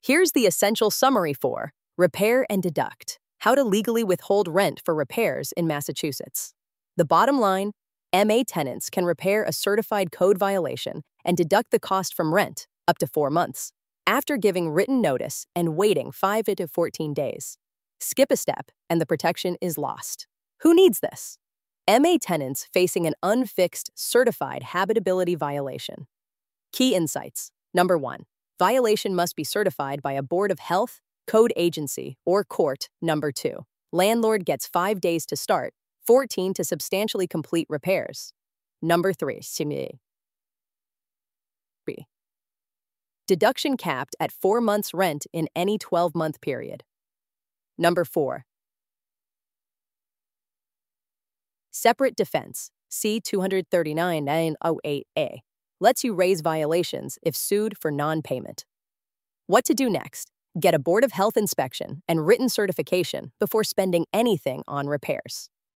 Here's the essential summary for Repair and Deduct: How to Legally Withhold Rent for Repairs in Massachusetts. The bottom line: MA tenants can repair a certified code violation and deduct the cost from rent up to 4 months, after giving written notice and waiting 5 to 14 days. Skip a step and the protection is lost. Who needs this? MA tenants facing an unfixed certified habitability violation. Key insights. Number 1. Violation must be certified by a Board of Health, Code Agency, or court. Number 2. Landlord gets 5 days to start, 14 to substantially complete repairs. Number 3. Deduction capped at 4 months' rent in any 12-month period. Number 4. Separate defense, C-239-908A, lets you raise violations if sued for non-payment. What to do next? Get a Board of Health inspection and written certification before spending anything on repairs.